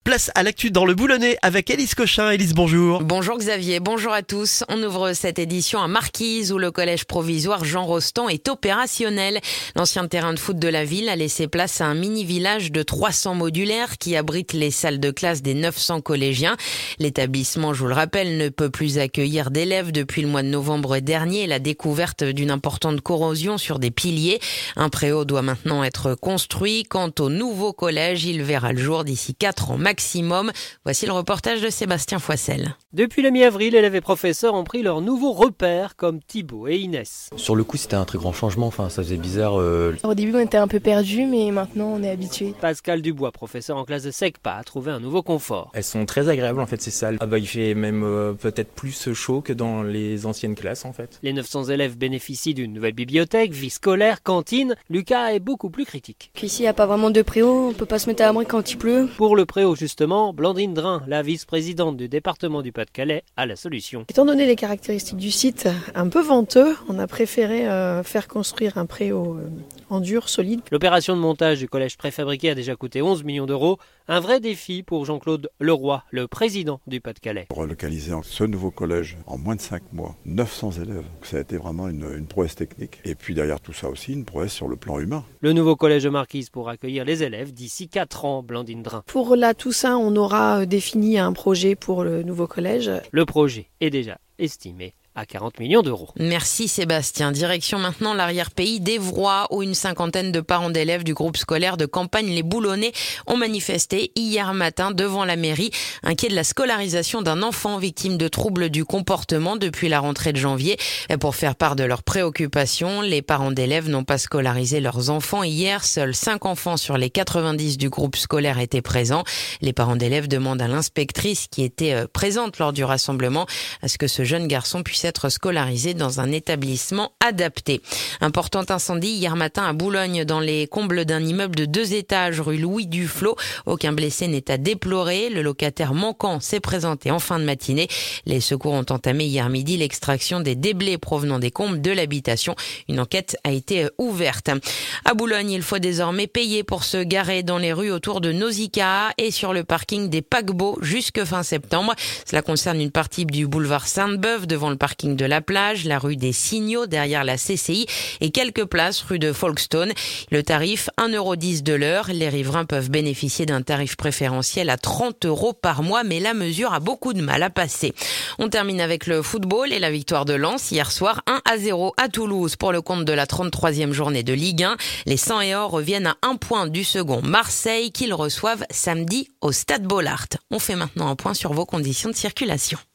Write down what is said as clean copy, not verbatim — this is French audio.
Place à l'actu dans le Boulonnais avec Élise Cochin. Élise, bonjour. Bonjour Xavier, bonjour à tous. On ouvre cette édition à Marquise où le collège provisoire Jean Rostand est opérationnel. L'ancien terrain de foot de la ville a laissé place à un mini-village de 300 modulaires qui abrite les salles de classe des 900 collégiens. L'établissement, je vous le rappelle, ne peut plus accueillir d'élèves depuis le mois de novembre dernier. La découverte d'une importante corrosion sur des piliers. Un préau doit maintenant être construit. Quant au nouveau collège, il verra le jour d'ici 4 ans maximum. Voici le reportage de Sébastien Foissel. Depuis la mi-avril, élèves et professeurs ont pris leurs nouveaux repères comme Thibaut et Inès. Sur le coup, c'était un très grand changement, ça faisait bizarre. Au début, on était un peu perdus, mais maintenant, on est habitués. Pascal Dubois, professeur en classe de SECPA, a trouvé un nouveau confort. Elles sont très agréables en fait, ces salles. Il fait même peut-être plus chaud que dans les anciennes classes en fait. Les 900 élèves bénéficient d'une nouvelle bibliothèque, vie scolaire, cantine. Lucas est beaucoup plus critique. Ici, il n'y a pas vraiment de préau, on peut pas se mettre à l'abri quand il pleut. Pour le préau justement, Blandine Drin, la vice-présidente du département du Pas-de-Calais, a la solution. Étant donné les caractéristiques du site un peu venteux, on a préféré faire construire un préau en dur, solide. L'opération de montage du collège préfabriqué a déjà coûté 11 millions d'euros. Un vrai défi pour Jean-Claude Leroy, le président du Pas-de-Calais. Relocaliser ce nouveau collège en moins de 5 mois, 900 élèves, ça a été vraiment une prouesse technique. Et puis derrière tout ça aussi, une prouesse sur le plan humain. Le nouveau collège de Marquise pour accueillir les élèves d'ici 4 ans, Blandine Drin. Pour la Toussaint, on aura défini un projet pour le nouveau collège. Le projet est déjà estimé à 40 millions d'euros. Merci Sébastien. Direction maintenant l'arrière-pays d'Évroy où une cinquantaine de parents d'élèves du groupe scolaire de campagne Les Boulonnais ont manifesté hier matin devant la mairie, inquiets de la scolarisation d'un enfant victime de troubles du comportement depuis la rentrée de janvier. Et pour faire part de leurs préoccupations, les parents d'élèves n'ont pas scolarisé leurs enfants hier. Seuls 5 enfants sur les 90 du groupe scolaire étaient présents. Les parents d'élèves demandent à l'inspectrice qui était présente lors du rassemblement à ce que ce jeune garçon puisse être scolarisé dans un établissement adapté. Important incendie hier matin à Boulogne dans les combles d'un immeuble de 2 étages rue Louis Duflot. Aucun blessé n'est à déplorer. Le locataire manquant s'est présenté en fin de matinée. Les secours ont entamé hier midi l'extraction des déblais provenant des combles de l'habitation. Une enquête a été ouverte. À Boulogne, il faut désormais payer pour se garer dans les rues autour de Nausicaa et sur le parking des paquebots jusque fin septembre. Cela concerne une partie du boulevard Sainte-Beuve devant le parking de la plage, la rue des Signaux derrière la CCI et quelques places rue de Folkestone. Le tarif 1,10 € de l'heure. Les riverains peuvent bénéficier d'un tarif préférentiel à 30 € par mois, mais la mesure a beaucoup de mal à passer. On termine avec le football et la victoire de Lens hier soir 1-0 à Toulouse pour le compte de la 33e journée de Ligue 1. Les 100 et or reviennent à 1 point du second Marseille qu'ils reçoivent samedi au Stade Bollaert. On fait maintenant un point sur vos conditions de circulation.